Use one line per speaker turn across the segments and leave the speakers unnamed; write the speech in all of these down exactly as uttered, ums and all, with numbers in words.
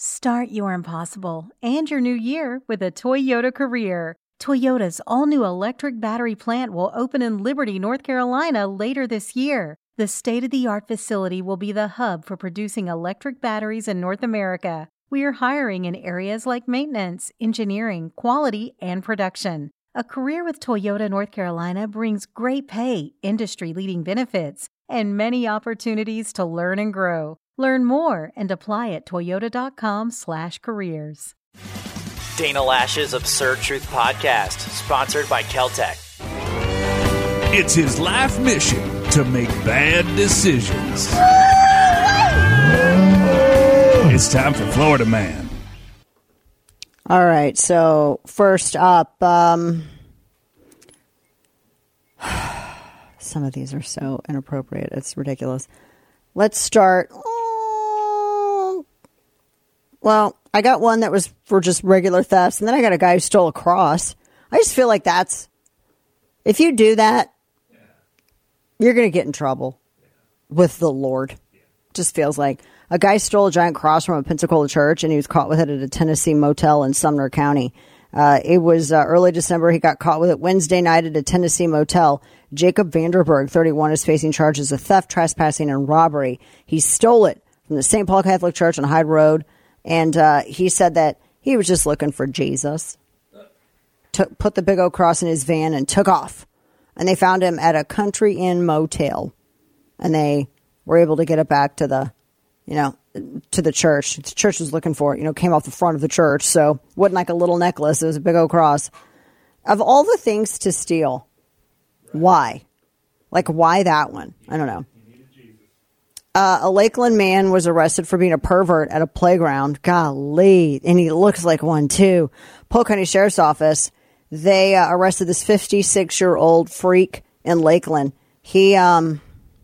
Start your impossible and your new year with a Toyota career. Toyota's all-new electric battery plant will open in Liberty, North Carolina later this year. The state-of-the-art facility will be the hub for producing electric batteries in North America. We are hiring in areas like maintenance, engineering, quality, and production. A career with Toyota North Carolina brings great pay, industry-leading benefits, and many opportunities to learn and grow. Learn more and apply at toyota.com slash careers.
Dana Lash's Absurd Truth Podcast, sponsored by Keltec.
It's his life mission to make bad decisions. It's time for Florida Man.
All right, so first up, um, some of these are so inappropriate. It's ridiculous. Let's start. Oh, well, I got one that was for just regular thefts, and then I got a guy who stole a cross. I just feel like that's, if you do that, yeah. you're going to get in trouble yeah. with the Lord. Yeah. Just feels like. A guy stole a giant cross from a Pensacola church, and he was caught with it at a Tennessee motel in Sumner County. Uh, it was uh, early December. He got caught with it Wednesday night at a Tennessee motel. Jacob Vanderberg, thirty-one, is facing charges of theft, trespassing, and robbery. He stole it from the Saint Paul Catholic Church on Hyde Road, and uh, he said that he was just looking for Jesus. Took, put the big old cross in his van and took off. And they found him at a Country Inn motel, and they were able to get it back to the you know, to the church. The church was looking for it, you know, came off the front of the church. So it wasn't like a little necklace. It was a big old cross. Of all the things to steal, why? Like, why that one? I don't know. Uh, a Lakeland man was arrested for being a pervert at a playground. Golly. And he looks like one, too. Polk County Sheriff's Office, they uh, arrested this fifty-six-year-old freak in Lakeland. He, um...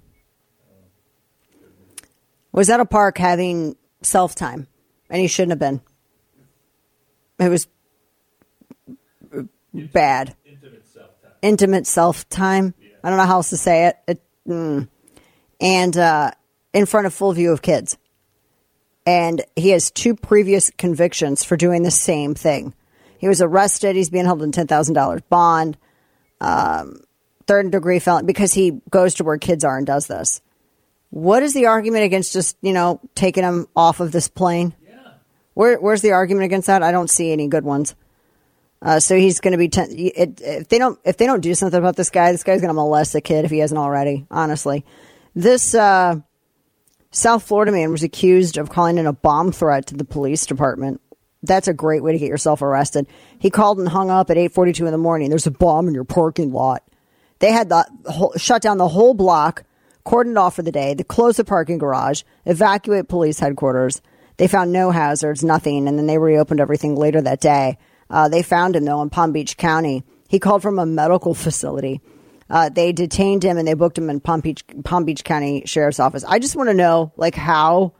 was at a park having self-time, and he shouldn't have been. It was bad. Intimate self-time. Intimate self-time. Yeah. I don't know how else to say it. it mm. And uh, in front of full view of kids. And he has two previous convictions for doing the same thing. He was arrested. He's being held in ten thousand dollars bond. Um, third degree felony, because he goes to where kids are and does this. What is the argument against just, you know, taking him off of this plane? Yeah. Where, where's the argument against that? I don't see any good ones. Uh, so he's going to be, ten, it, if they don't, if they don't do something about this guy, this guy's going to molest a kid if he hasn't already, honestly. This, uh, South Florida man was accused of calling in a bomb threat to the police department. That's a great way to get yourself arrested. He called and hung up at eight forty-two in the morning. There's a bomb in your parking lot. They had the whole, shut down the whole block, cordoned off for the day. They closed the parking garage, evacuate police headquarters. They found no hazards, nothing, and then they reopened everything later that day. Uh, they found him, though, in Palm Beach County. He called from a medical facility. Uh, they detained him, and they booked him in Palm Beach, Palm Beach County Sheriff's Office. I just want to know, like, how,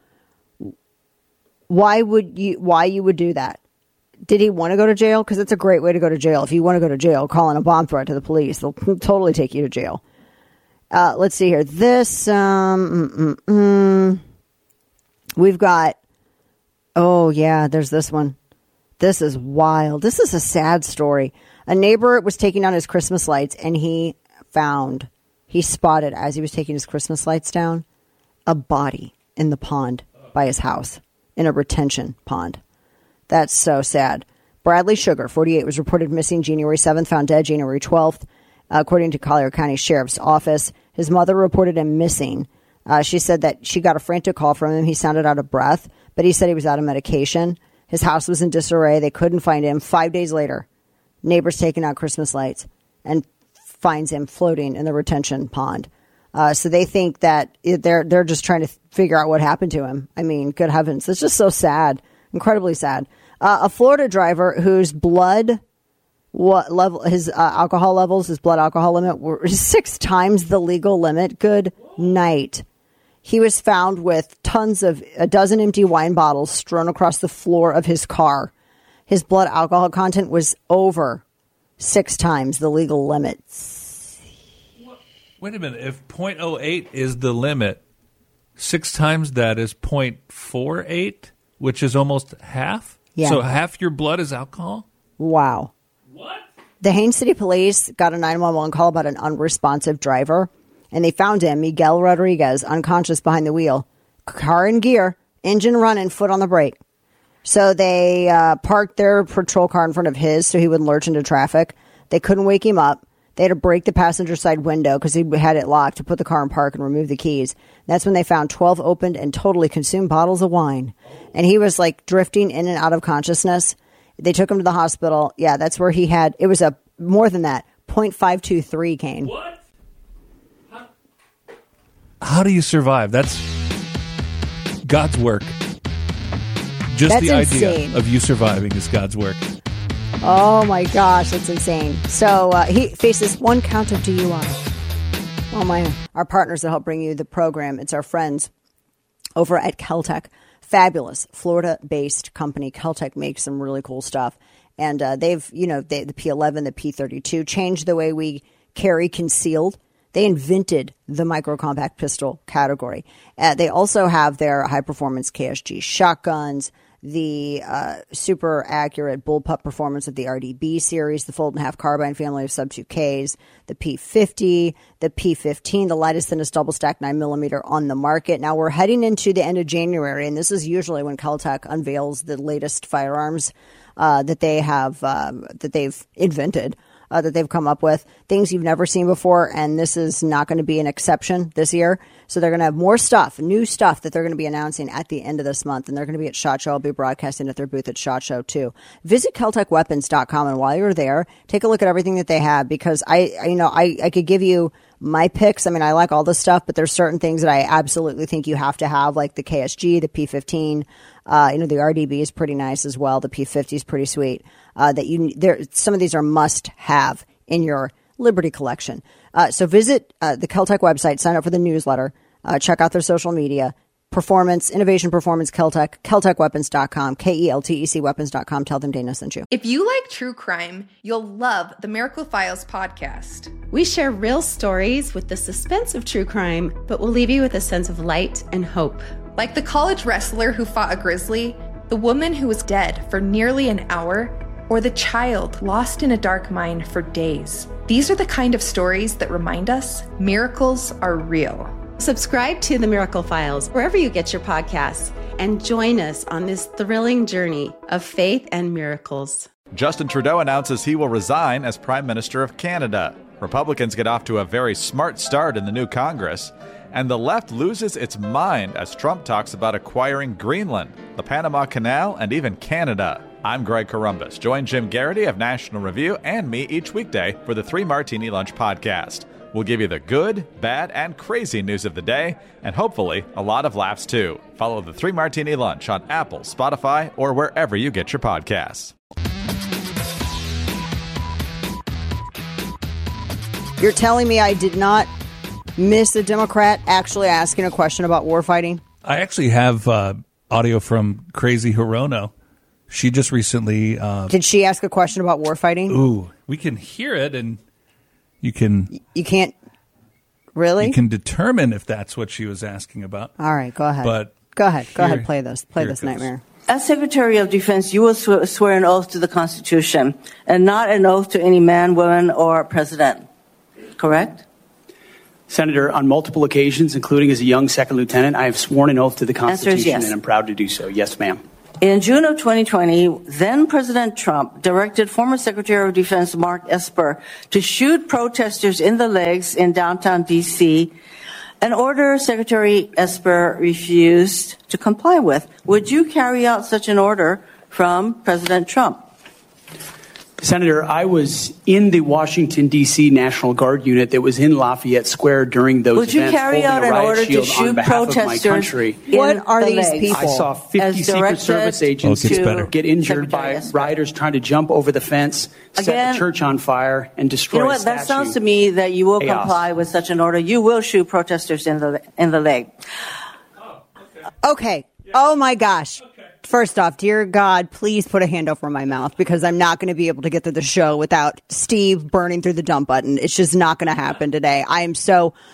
why would you, why you would do that? Did he want to go to jail? Because it's a great way to go to jail. If you want to go to jail, call in a bomb threat to the police. They'll totally take you to jail. Uh, let's see here. This, um, mm, mm, mm. we've got, oh, yeah, there's this one. This is wild. This is a sad story. A neighbor was taking down his Christmas lights, and he found, he spotted, as he was taking his Christmas lights down, a body in the pond by his house, in a retention pond. That's so sad. Bradley Sugar, forty-eight, was reported missing January seventh, found dead January twelfth. According to Collier County Sheriff's Office, his mother reported him missing. Uh, she said that she got a frantic call from him. He sounded out of breath, but he said he was out of medication. His house was in disarray. They couldn't find him. Five days later, neighbors taking out Christmas lights and finds him floating in the retention pond. Uh, so they think that they're they're just trying to figure out what happened to him. I mean, good heavens, it's just so sad, incredibly sad. Uh, a Florida driver whose blood. What level his uh, alcohol levels, his blood alcohol limit were six times the legal limit. Good night. He was found with tons of a dozen empty wine bottles strewn across the floor of his car. His blood alcohol content was over six times the legal limit.
Wait a minute. If point oh eight is the limit, six times that is point four eight?
which is almost half.
Yeah.
So half your blood is alcohol?
Wow.
What?
The Haines City Police got a nine one one call about an unresponsive driver, and they found him, Miguel Rodriguez, unconscious behind the wheel, car in gear, engine running, foot on the brake. So they uh, parked their patrol car in front of his so he wouldn't lurch into traffic. They couldn't wake him up. They had to break the passenger side window because he had it locked to put the car in park and remove the keys. That's when they found twelve opened and totally consumed bottles of wine. And he was like drifting in and out of consciousness. They took him to the hospital. Yeah, that's where he had, it was a more than that, point five two three, Kane.
What? How, how do you survive? That's God's work. Just
That's
the
insane.
idea of you surviving is God's work.
Oh my gosh, that's insane. So uh, he faces one count of D U I. Oh my, our partners that help bring you the program, it's our friends over at Keltec. Fabulous Florida-based company. Keltec makes some really cool stuff. And uh, they've, you know, they, the P eleven, the P thirty-two, changed the way we carry concealed. They invented the micro-compact pistol category. Uh, they also have their high-performance K S G shotguns, the uh, super accurate bullpup performance of the R D B series, the fold-and-half carbine family of sub two Ks, the P fifty, the P fifteen, the lightest, thinnest double-stack nine millimeter on the market. Now, we're heading into the end of January, and this is usually when Keltec unveils the latest firearms uh, that they have um, that they've invented. Uh, that they've come up with, things you've never seen before, and this is not going to be an exception this year. So they're going to have more stuff, new stuff that they're going to be announcing at the end of this month, and they're going to be at SHOT Show. I'll be broadcasting at their booth at SHOT Show too. Visit Keltec Weapons dot com, and while you're there, take a look at everything that they have, because I, I you know, I, I could give you my picks. I mean, I like all this stuff, but there's certain things that I absolutely think you have to have, like the K S G, the P fifteen. Uh, you know, the R D B is pretty nice as well. The P fifty is pretty sweet. Uh, that you there, some of these are must have in your Liberty collection. Uh, so visit uh, the Keltec website, sign up for the newsletter, uh, check out their social media, performance, innovation, performance, Keltec, Keltec Weapons dot com, K E L T E C Weapons dot com. Tell them Dana sent you.
If you like true crime, you'll love the Miracle Files podcast.
We share real stories with the suspense of true crime, but we'll leave you with a sense of light and hope.
Like the college wrestler who fought a grizzly, the woman who was dead for nearly an hour, or the child lost in a dark mine for days. These are the kind of stories that remind us miracles are real.
Subscribe to The Miracle Files wherever you get your podcasts and join us on this thrilling journey of faith and miracles.
Justin Trudeau announces he will resign as Prime Minister of Canada. Republicans get off to a very smart start in the new Congress. And the left loses its mind as Trump talks about acquiring Greenland, the Panama Canal, and even Canada. I'm Greg Corombos. Join Jim Garrity of National Review and me each weekday for the Three Martini Lunch podcast. We'll give you the good, bad, and crazy news of the day, and hopefully a lot of laughs too. Follow the Three Martini Lunch on Apple, Spotify, or wherever you get your podcasts.
You're telling me I did not miss a Democrat actually asking a question about war fighting?
I actually have uh, audio from Crazy Hirono. She just recently... Uh,
Did she ask a question about war fighting?
Ooh, we can hear it, and you can...
You can't... Really?
You can determine if that's what she was asking about.
All right, go ahead.
But
Go ahead. Go
here,
ahead, play this. Play this nightmare.
As Secretary of Defense, you will swear, swear an oath to the Constitution and not an oath to any man, woman, or president. Correct?
Senator, on multiple occasions, including as a young second lieutenant, I have sworn an oath to the Constitution,
yes.
and I'm proud to do so. Yes, ma'am.
In June of twenty twenty, then President Trump directed former Secretary of Defense Mark Esper to shoot protesters in the legs in downtown D C, an order Secretary Esper refused to comply with. Would you carry out such an order from President Trump?
Senator, I was in the Washington, D C National Guard unit that was in Lafayette Square during those
Would you
events,
carry
holding
out
a
an
riot
order to
shield
shoot
on behalf of my
protesters?
country.
What are
the
these
legs?
people?
I saw fifty
As
Secret
directed
Service agents
Oh, it gets better.
get injured
Secretary
by
Esper.
rioters trying to jump over the fence, set
Again,
the church on fire, and destroy
You know
a
what? That
statue.
sounds to me that you will
Chaos.
comply with such an order. You will shoot protesters in the in the leg.
Okay. Oh, my gosh. First off, dear God, please put a hand over my mouth because I'm not going to be able to get through the show without Steve burning through the dump button. It's just not going to happen today. I am so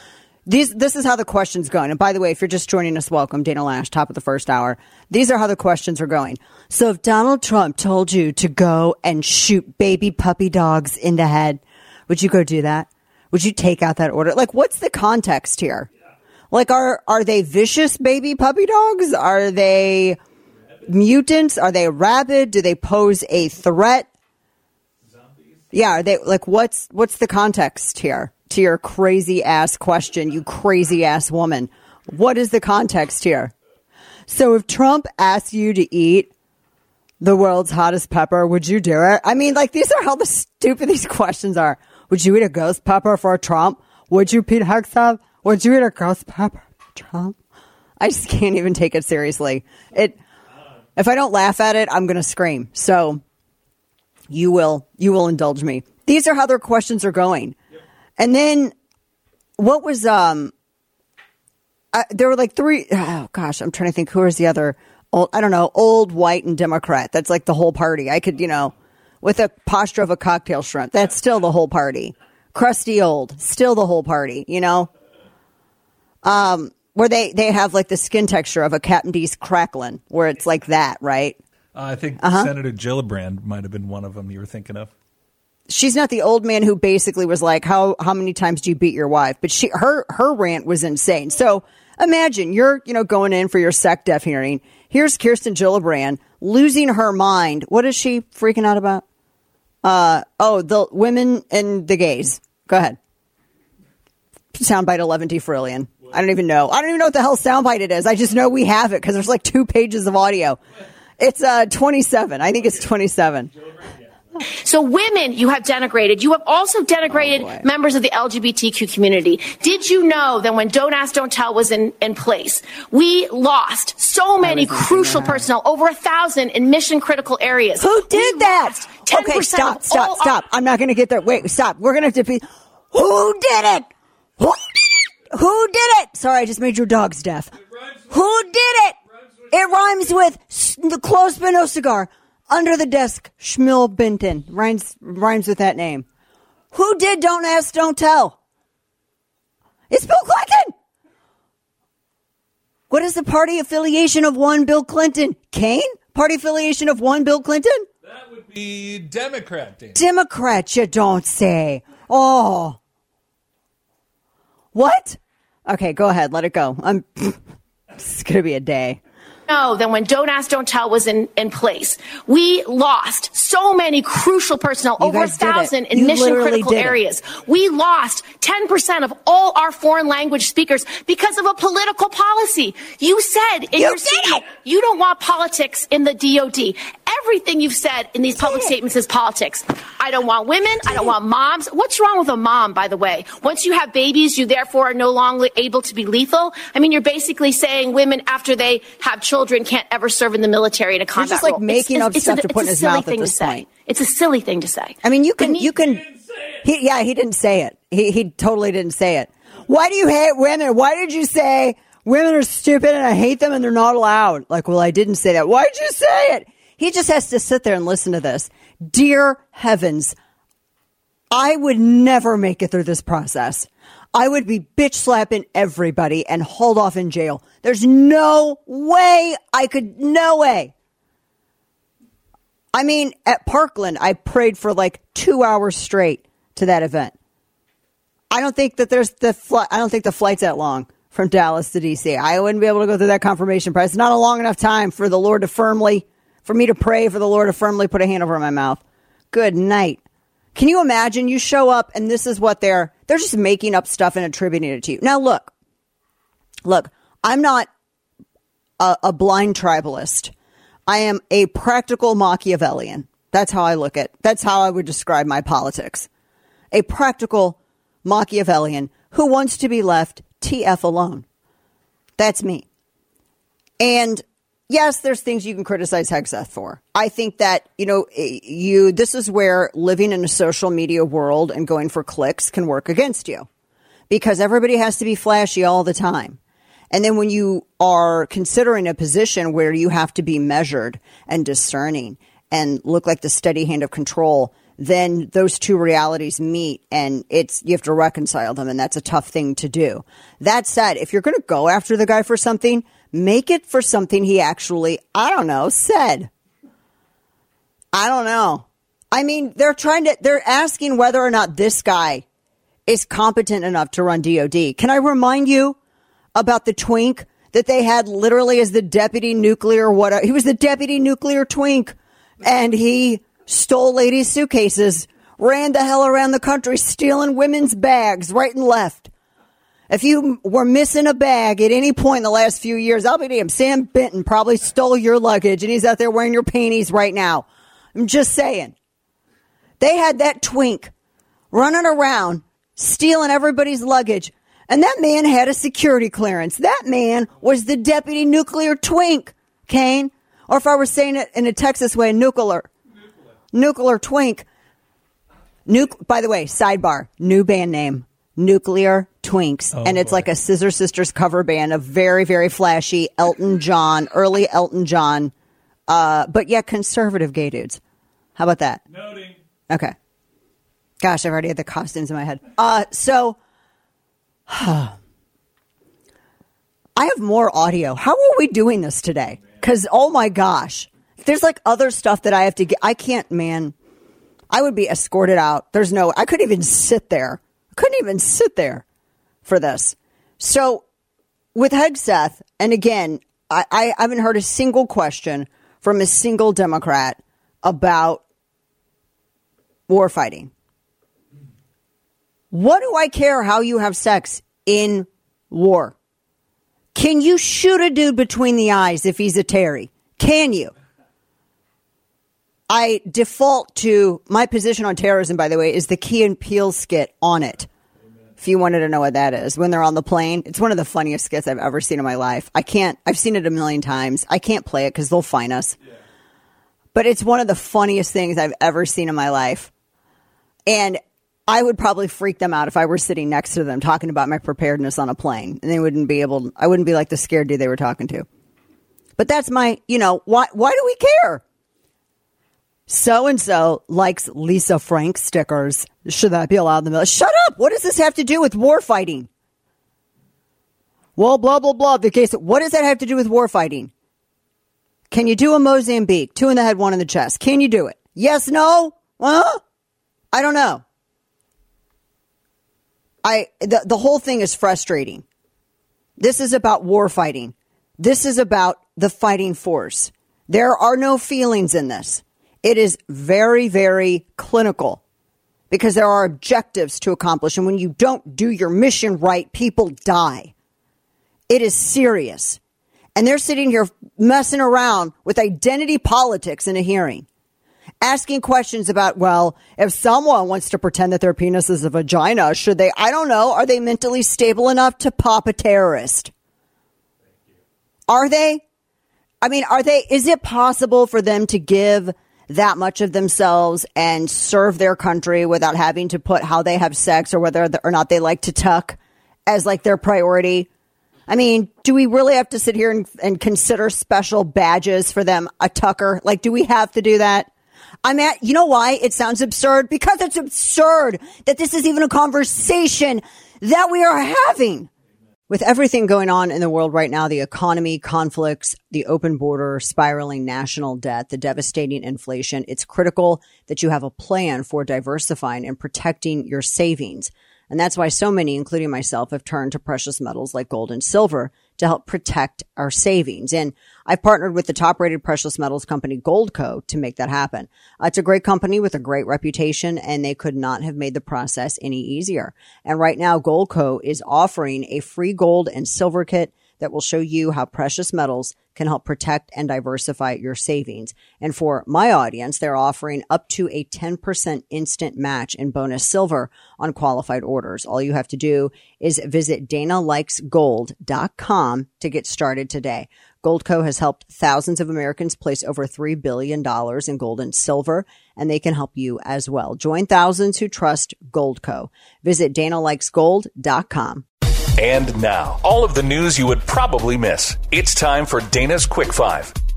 These, this is how the question's going. And by the way, if you're just joining us, welcome. Dana Lash, top of the first hour. These are how the questions are going. So if Donald Trump told you to go and shoot baby puppy dogs in the head, would you go do that? Would you take out that order? Like, what's the context here? Like, are, are they vicious baby puppy dogs? Are they mutants? Are they rabid? Do they pose a threat? Zombies. Yeah. Are they like, what's, what's the context here? To your crazy ass question, you crazy ass woman. What is the context here? So if Trump asks you to eat the world's hottest pepper, would you do it? I mean, like, these are how the stupid these questions are. Would you eat a ghost pepper for Trump? Would you, Pete Hegseth? Would you eat a ghost pepper for Trump? I just can't even take it seriously. It, if I don't laugh at it, I'm going to scream. So you will, you will indulge me. These are how their questions are going. And then what was, um, uh, there were like three, oh gosh, I'm trying to think who was the other, old, I don't know, old, white, and Democrat. That's like the whole party. I could, you know, with a posture of a cocktail shrimp, that's still the whole party. Crusty old, still the whole party, you know? Um, where they, they have like the skin texture of a Captain D's Cracklin, where it's like that, right?
Uh, I think
uh-huh.
Senator Gillibrand might have been one of them you were thinking of.
She's not the old man who basically was like, how how many times do you beat your wife? But she her her rant was insane. So imagine you're, you know, going in for your sec def hearing. Here's Kirsten Gillibrand losing her mind. What is she freaking out about? Uh oh, the women and the gays. Go ahead. Soundbite eleven T Frillian. I don't even know. I don't even know what the hell soundbite it is. I just know we have it because there's like two pages of audio. It's uh twenty-seven. I think it's twenty-seven.
So women you have denigrated. You have also denigrated oh members of the L G B T Q community. Did you know that when Don't Ask, Don't Tell was in, in place, we lost so many crucial personnel, over a thousand in mission critical areas?
Who did
we
that? Okay, stop, stop, stop. I'm not going to get there. Wait, stop. We're going to have to be. Who did it? Who did it? Who did it? Sorry, I just made your dogs deaf. Who did it? It rhymes with the clothespin no cigar. Under the desk, Schmill Benton. Rhymes, rhymes with that name. Who did Don't Ask, Don't Tell? It's Bill Clinton. What is the party affiliation of one Bill Clinton? Kane? Party affiliation of one Bill Clinton?
That would be Democrat. Dan.
Democrat, you don't say. Oh. What? Okay, go ahead. Let it go. I'm. It's going to be a day.
Know that when Don't Ask, Don't Tell was in, in place, we lost so many crucial personnel,
you
over a thousand in
you
mission critical areas. It. We lost ten percent of all our foreign language speakers because of a political policy. You said in
you
your statement, you don't want politics in the D O D. Everything you've said in these public statements is politics. I don't want women. I don't want moms. What's wrong with a mom, by the way? Once you have babies, you therefore are no longer able to be lethal. I mean, you're basically saying women after they have children can't ever serve in the military in a combat
You're just like
role.
making
it's,
up
it's,
stuff
it's
to put in his mouth at this point.
It's a silly thing to say.
I mean, you can, you can, he, yeah, he didn't say it. He, he totally didn't say it. Why do you hate women? Why did you say women are stupid and I hate them and they're not allowed? Like, well, I didn't say that. Why did you say it? He just has to sit there and listen to this. Dear heavens, I would never make it through this process. I would be bitch slapping everybody and hauled off in jail. There's no way I could, no way. I mean, at Parkland, I prayed for like two hours straight to that event. I don't think that there's the flight. I don't think the flight's that long from Dallas to D C. I wouldn't be able to go through that confirmation press. It's not a long enough time for the Lord to firmly, for me to pray for the Lord to firmly put a hand over my mouth. Good night. Can you imagine you show up and this is what they're, they're just making up stuff and attributing it to you. Now, look, look, I'm not a, a blind tribalist. I am a practical Machiavellian. That's how I look at, that's how I would describe my politics. A practical Machiavellian who wants to be left T F alone. That's me. And yes, there's things you can criticize Hegseth for. I think that, you know, you, this is where living in a social media world and going for clicks can work against you because everybody has to be flashy all the time. And then when you are considering a position where you have to be measured and discerning and look like the steady hand of control, then those two realities meet, and it's you have to reconcile them, and that's a tough thing to do. That said, if you're going to go after the guy for something, make it for something he actually, I don't know, said. I don't know. I mean, they're trying to, they're asking whether or not this guy is competent enough to run D O D. Can I remind you about the twink that they had literally as the deputy nuclear, what, he was the deputy nuclear twink, and he stole ladies' suitcases, ran the hell around the country, stealing women's bags right and left. If you were missing a bag at any point in the last few years, I'll be damned, Sam Benton probably stole your luggage, and he's out there wearing your panties right now. I'm just saying. They had that twink running around, stealing everybody's luggage, and that man had a security clearance. That man was the deputy nuclear twink, Kane. Or if I were saying it in a Texas way, nuclear. Nuclear twink. Nuke. By the way, sidebar, new band name, Nuclear Twinks. Oh, and it's boy. Like a Scissor Sisters cover band of very, very flashy Elton John, early Elton John, uh, but yet conservative gay dudes. How about that?
Noting.
Okay. Gosh, I've already had the costumes in my head. Uh, so, I have more audio. How are we doing this today? Because, oh my gosh. There's like other stuff that I have to get. I can't, man. I would be escorted out. There's no, I couldn't even sit there. I couldn't even sit there for this. So with Hegseth, and again, I, I haven't heard a single question from a single Democrat about war fighting. What do I care how you have sex in war? Can you shoot a dude between the eyes if he's a Terry? Can you? I default to my position on terrorism, by the way, is the Key and Peele skit On It. Amen. If you wanted to know what that is, when they're on the plane, it's one of the funniest skits I've ever seen in my life. I can't, I've seen it a million times. I can't play it because they'll fine us. Yeah. But it's one of the funniest things I've ever seen in my life. And I would probably freak them out if I were sitting next to them talking about my preparedness on a plane. And they wouldn't be able, I wouldn't be like the scared dude they were talking to. But that's my, you know, why, why do we care? So-and-so likes Lisa Frank stickers. Should that be allowed in the middle? Shut up! What does this have to do with war fighting? Well, blah, blah, blah. The case. What does that have to do with war fighting? Can you do a Mozambique? Two in the head, one in the chest. Can you do it? Yes, no? Huh? I don't know. I the, the whole thing is frustrating. This is about war fighting. This is about the fighting force. There are no feelings in this. It is very, very clinical because there are objectives to accomplish. And when you don't do your mission right, people die. It is serious. And they're sitting here messing around with identity politics in a hearing, asking questions about, well, if someone wants to pretend that their penis is a vagina, should they? I don't know. Are they mentally stable enough to pop a terrorist? Are they? I mean, are they? Is it possible for them to give that much of themselves and serve their country without having to put how they have sex or whether or not they like to tuck as like their priority? I mean, do we really have to sit here and, and consider special badges for them a tucker? Like, do we have to do that? I'm at, you know why it sounds absurd? Because it's absurd that this is even a conversation that we are having. With everything going on in the world right now, the economy, conflicts, the open border, spiraling national debt, the devastating inflation, it's critical that you have a plan for diversifying and protecting your savings. And that's why so many, including myself, have turned to precious metals like gold and silver to help protect our savings. And I've partnered with the top-rated precious metals company Goldco to make that happen. Uh, it's a great company with a great reputation, and they could not have made the process any easier. And right now, Goldco is offering a free gold and silver kit that will show you how precious metals can help protect and diversify your savings. And for my audience, they're offering up to a ten percent instant match in bonus silver on qualified orders. All you have to do is visit dana likes gold dot com to get started today. Goldco has helped thousands of Americans place over three billion dollars in gold and silver, and they can help you as well. Join thousands who trust Goldco. Visit dana likes gold dot com.
And now, all of the news you would probably miss. It's time for Dana's Quick Five.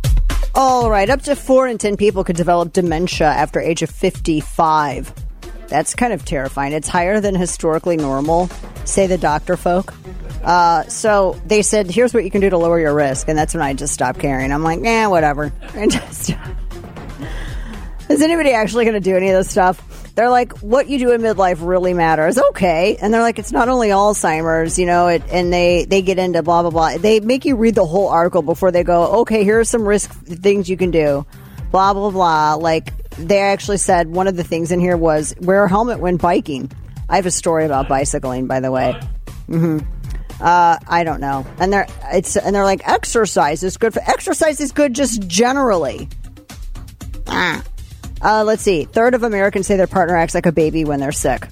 All right, up to four in ten people could develop dementia after age of fifty-five. That's kind of terrifying. It's higher than historically normal, say the doctor folk. Uh, so they said, here's what you can do to lower your risk. And that's when I just stopped caring. I'm like, eh, whatever. And just, is anybody actually going to do any of this stuff? They're like, what you do in midlife really matters. Okay. And they're like, it's not only Alzheimer's, you know, it, and they, they get into blah, blah, blah. They make you read the whole article before they go, okay, here are some risk things you can do. Blah, blah, blah. Like, they actually said one of the things in here was wear a helmet when biking. I have a story about bicycling, by the way. Mm-hmm. Uh, I don't know. And they're, it's, and they're like, exercise is good for, exercise is good just generally. Ah. Uh, let's see. Third of Americans say their partner acts like a baby when they're sick.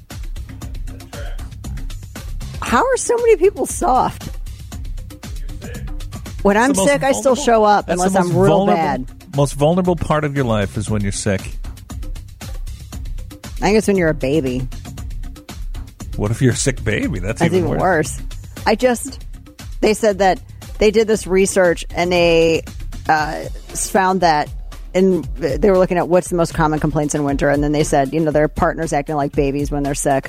How are so many people soft? When I'm sick, I still show up unless I'm real bad.
Most vulnerable part of your life is when you're sick.
I think it's when you're a baby.
What if you're a sick baby? That's,
That's
even,
even
worse.
worse. I just, they said that they did this research and they uh, found that, and they were looking at what's the most common complaints in winter, and then they said, you know, their partner's acting like babies when they're sick.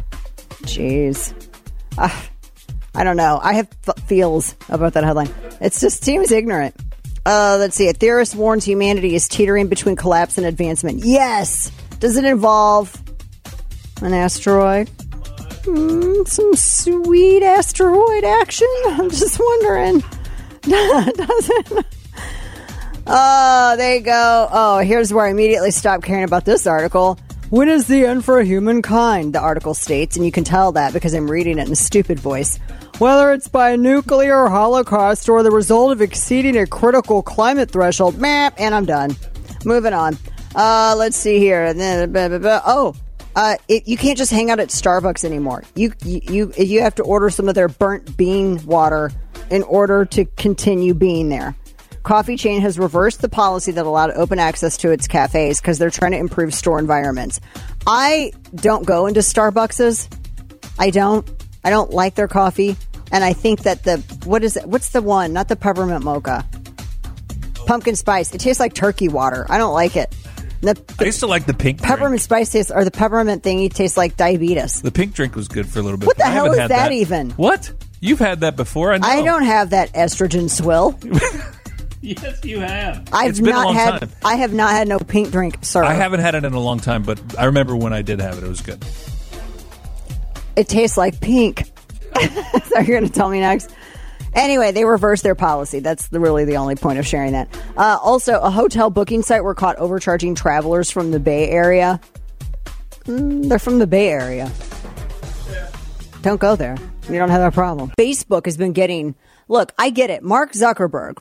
Jeez. Uh, I don't know. I have f- feels about that headline. It just seems ignorant. Uh, let's see. A theorist warns humanity is teetering between collapse and advancement. Yes! Does it involve an asteroid? Mm, some sweet asteroid action? I'm just wondering. Does it? Oh, there you go. Oh, here's where I immediately stopped caring about this article. When is the end for humankind? The article states, and you can tell that because I'm reading it in a stupid voice. Whether it's by a nuclear holocaust or the result of exceeding a critical climate threshold. Meh, and I'm done. Moving on. Uh, let's see here. Oh, uh, it, you can't just hang out at Starbucks anymore. You, you, you have to order some of their burnt bean water in order to continue being there. Coffee chain has reversed the policy that allowed open access to its cafes because they're trying to improve store environments. I don't go into Starbucks. I don't. I don't like their coffee. And I think that the, what is it? What's the one? Not the peppermint mocha. Pumpkin spice. It tastes like turkey water. I don't like it. The, the
I used to like the pink
peppermint
drink.
spice taste, or the peppermint thingy tastes like diabetes.
The pink drink was good for a little bit.
What the
I
hell
haven't
is
had
that,
that
even?
What? You've had that before? I know.
I don't have that estrogen swill.
Yes, you have.
I've
It's been a
not
long
had.
time.
I have not had no pink drink, sir.
I haven't had it in a long time, but I remember when I did have it. It was good.
It tastes like pink. So you're going to tell me next? Anyway, they reversed their policy. That's the, really the only point of sharing that. Uh, also, a hotel booking site were caught overcharging travelers from the Bay Area. Mm, they're from the Bay Area. Don't go there. You don't have that problem. Facebook has been getting... Look, I get it. Mark Zuckerberg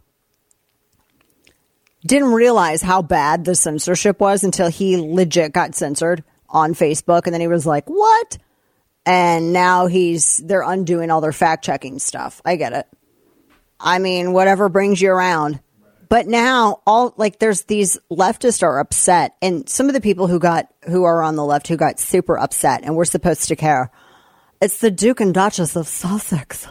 didn't realize how bad the censorship was until he legit got censored on Facebook. And then he was like, what? And now he's they're undoing all their fact-checking stuff. I get it. I mean, whatever brings you around. But now, all like, there's these leftists are upset. And some of the people who got who are on the left who got super upset, and we're supposed to care. It's the Duke and Duchess of Sussex.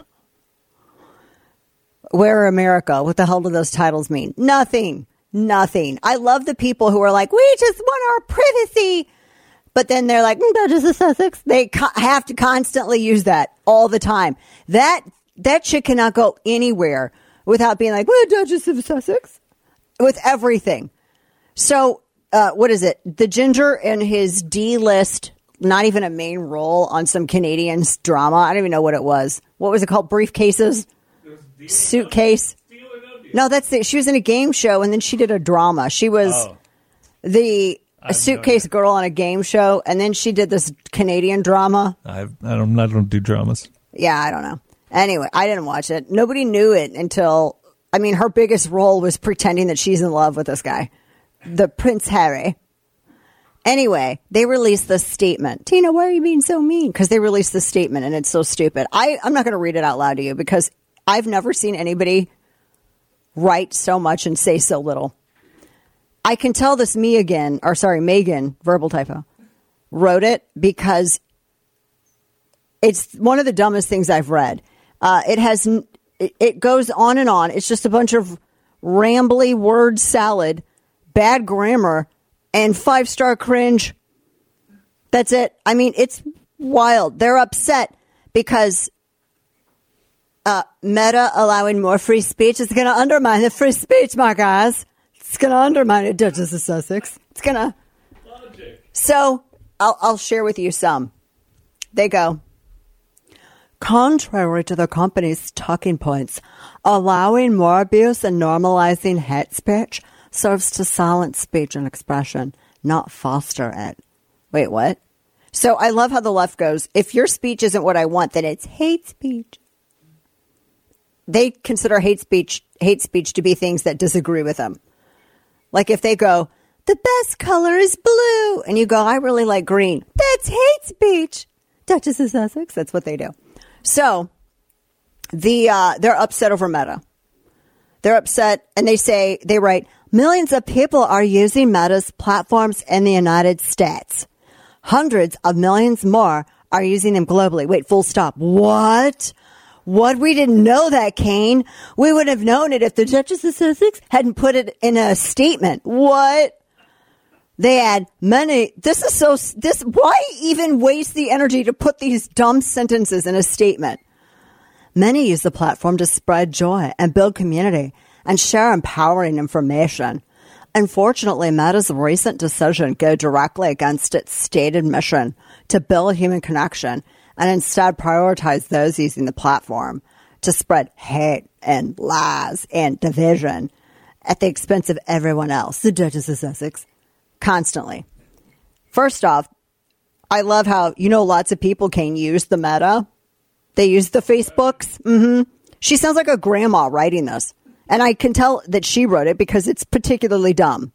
Where America? What the hell do those titles mean? Nothing. Nothing. I love the people who are like, we just want our privacy. But then they're like, mm, Duchess of Sussex. They co- have to constantly use that all the time. That that shit cannot go anywhere without being like, well, Duchess of Sussex. With everything. So, uh, what is it? The Ginger and his D-list, not even a main role on some Canadian drama. I don't even know what it was. What was it called? Briefcases? Suitcase? No, that's it. She was in a game show and then she did a drama. She was oh. the a suitcase no girl on a game show, and then she did this Canadian drama.
I I don't I don't do dramas.
Yeah, I don't know. Anyway, I didn't watch it. Nobody knew it until, I mean, her biggest role was pretending that she's in love with this guy, the Prince Harry. Anyway, they released this statement. Tina, why are you being so mean? Because they released this statement, and it's so stupid. I, I'm not going to read it out loud to you because I've never seen anybody write so much and say so little. I can tell this me again, or sorry, Megan, verbal typo, wrote it because it's one of the dumbest things I've read. Uh, it has, it goes on and on. It's just a bunch of rambly word salad, bad grammar, and five-star cringe. That's it. I mean, it's wild. They're upset because uh, Meta allowing more free speech is going to undermine the free speech, my guys. It's going to undermine it, Duchess of Sussex. It's going to. So I'll, I'll share with you some. They go, contrary to the company's talking points, allowing more abuse and normalizing hate speech serves to silence speech and expression, not foster it. Wait, what? So I love how the left goes, if your speech isn't what I want, then it's hate speech. They consider hate speech hate speech to be things that disagree with them. Like if they go, the best color is blue, and you go, I really like green. That's hate speech. Duchess of Sussex, that's what they do. So the uh, they're upset over Meta. They're upset, and they say, they write, millions of people are using Meta's platforms in the United States. Hundreds of millions more are using them globally. Wait, full stop. What? What? We didn't know that, Kane. We would have known it if the Duchess of Sussex hadn't put it in a statement. What? They add many. This is so, this, why even waste the energy to put these dumb sentences in a statement? Many use the platform to spread joy and build community and share empowering information. Unfortunately, Meta's recent decision go directly against its stated mission to build human connection and instead prioritize those using the platform to spread hate and lies and division at the expense of everyone else, the Duchess of Sussex, constantly. First off, I love how, you know, lots of people can use the Meta. They use the Facebooks. Mm-hmm. She sounds like a grandma writing this. And I can tell that she wrote it because it's particularly dumb.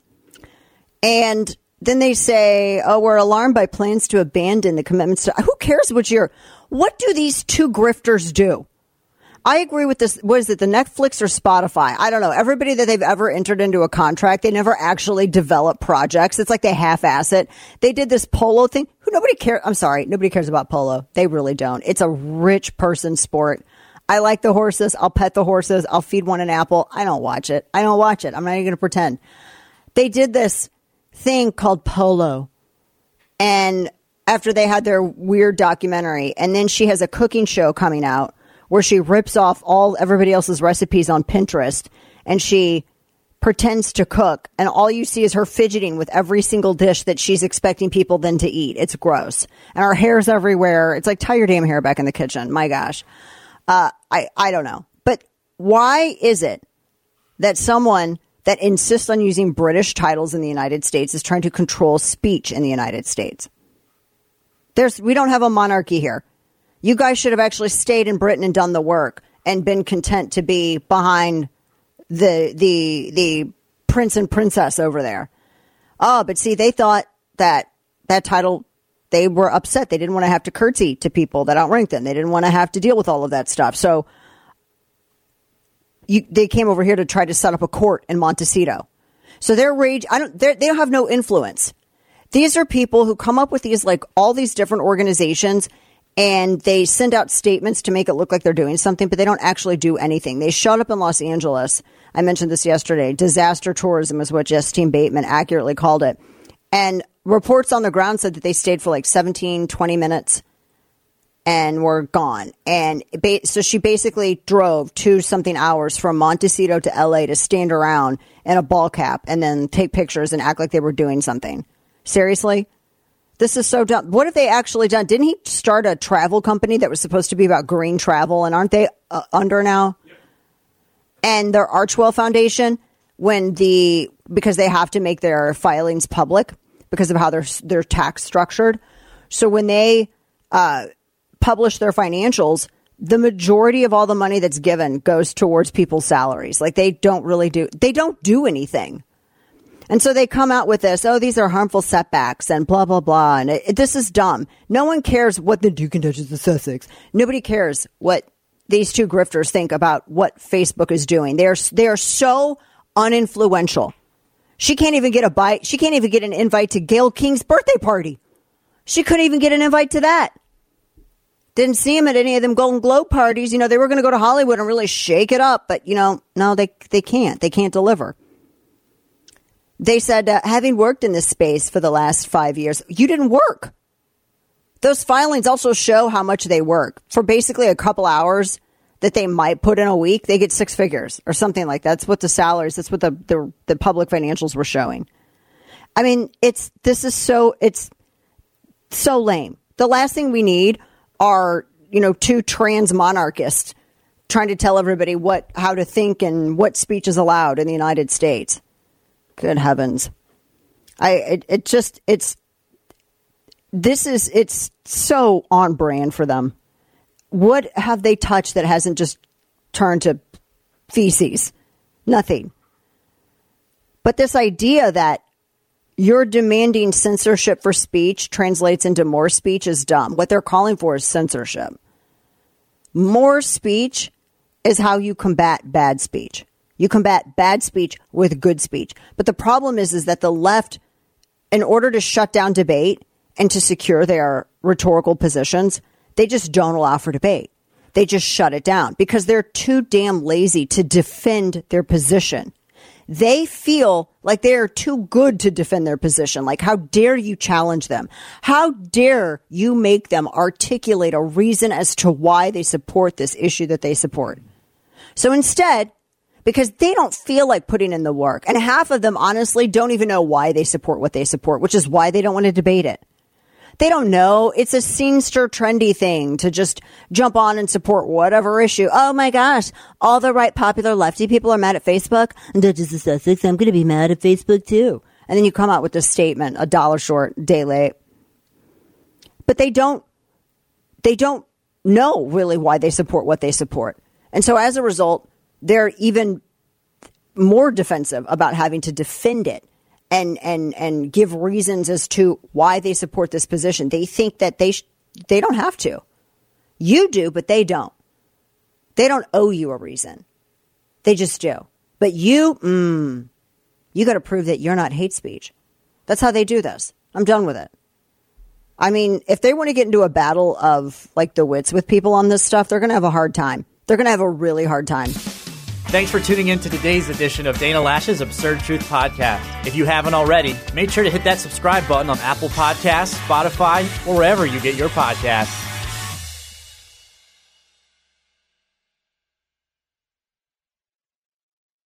And then they say, oh, we're alarmed by plans to abandon the commitments to... Who cares what you're... What do these two grifters do? I agree with this. What is it, the Netflix or Spotify? I don't know. Everybody that they've ever entered into a contract, they never actually develop projects. It's like they half-ass it. They did this polo thing. Who nobody cares. I'm sorry. Nobody cares about polo. They really don't. It's a rich person sport. I like the horses. I'll pet the horses. I'll feed one an apple. I don't watch it. I don't watch it. I'm not even going to pretend. They did this thing called Polo. And after they had their weird documentary, and then she has a cooking show coming out where she rips off all everybody else's recipes on Pinterest and she pretends to cook. And all you see is her fidgeting with every single dish that she's expecting people then to eat. It's gross. And her hair's everywhere. It's like, tie your damn hair back in the kitchen. My gosh. Uh, I, I don't know. But why is it that someone that insists on using British titles in the United States is trying to control speech in the United States? There's, we don't have a monarchy here. You guys should have actually stayed in Britain and done the work and been content to be behind the, the, the prince and princess over there. Oh, but see, they thought that that title, they were upset. They didn't want to have to curtsy to people that outranked them. They didn't want to have to deal with all of that stuff. So you, they came over here to try to set up a court in Montecito. So their rage, I don't, they don't have no influence. These are people who come up with these, like all these different organizations, and they send out statements to make it look like they're doing something, but they don't actually do anything. They showed up in Los Angeles. I mentioned this yesterday. Disaster tourism is what Justine Bateman accurately called it. And reports on the ground said that they stayed for like seventeen, twenty minutes and were gone. And ba- so she basically drove two something hours from Montecito to L A to stand around in a ball cap and then take pictures and act like they were doing something. Seriously? This is so dumb. What have they actually done? Didn't he start a travel company that was supposed to be about green travel? And aren't they uh, under now? Yep. And their Archwell Foundation, when the, because they have to make their filings public because of how they're, they're tax structured. So when they uh, publish their financials, the majority of all the money that's given goes towards people's salaries. Like they don't really do, they don't do anything. And so they come out with this, oh, these are harmful setbacks and blah, blah, blah. And it, it, this is dumb. No one cares what the Duke and Duchess of Sussex. Nobody cares what these two grifters think about what Facebook is doing. They're, they are so uninfluential. She can't even get a bite. She can't even get an invite to Gayle King's birthday party. She couldn't even get an invite to that. Didn't see him at any of them Golden Globe parties. You know, they were going to go to Hollywood and really shake it up. But, you know, no, they they can't. They can't deliver. They said, uh, having worked in this space for the last five years, you didn't work. Those filings also show how much they work. For basically a couple hours that they might put in a week, they get six figures or something like that. That's what the salaries, that's what the, the, the public financials were showing. I mean, it's this is so, it's so lame. The last thing we need are, you know, two trans monarchists trying to tell everybody what, how to think and what speech is allowed in the United States. Good heavens. I, it, it just, it's, this is, it's so on brand for them. What have they touched that hasn't just turned to feces? Nothing. But this idea that you're demanding censorship for speech translates into more speech is dumb. What they're calling for is censorship. More speech is how you combat bad speech. You combat bad speech with good speech. But the problem is, is that the left, in order to shut down debate and to secure their rhetorical positions, they just don't allow for debate. They just shut it down because they're too damn lazy to defend their position. They feel like they are too good to defend their position. Like, how dare you challenge them? How dare you make them articulate a reason as to why they support this issue that they support? So instead, because they don't feel like putting in the work, and half of them honestly don't even know why they support what they support, which is why they don't want to debate it. They don't know. It's a scenester trendy thing to just jump on and support whatever issue. Oh my gosh, all the right popular lefty people are mad at Facebook. And Duchess of Sussex, I'm going to be mad at Facebook too. And then you come out with this statement, a dollar short, day late. But they don't, they don't know really why they support what they support. And so as a result, they're even more defensive about having to defend it. And, and, and give reasons as to why they support this position. They think that they, sh- they don't have to. You do, but they don't. They don't owe you a reason. They just do. But you, mm, you got to prove that you're not hate speech. That's how they do this. I'm done with it. I mean, if they want to get into a battle of like the wits with people on this stuff, they're going to have a hard time. They're going to have a really hard time.
Thanks for tuning in to today's edition of Dana Lash's Absurd Truth Podcast. If you haven't already, make sure to hit that subscribe button on Apple Podcasts, Spotify, or wherever you get your podcasts.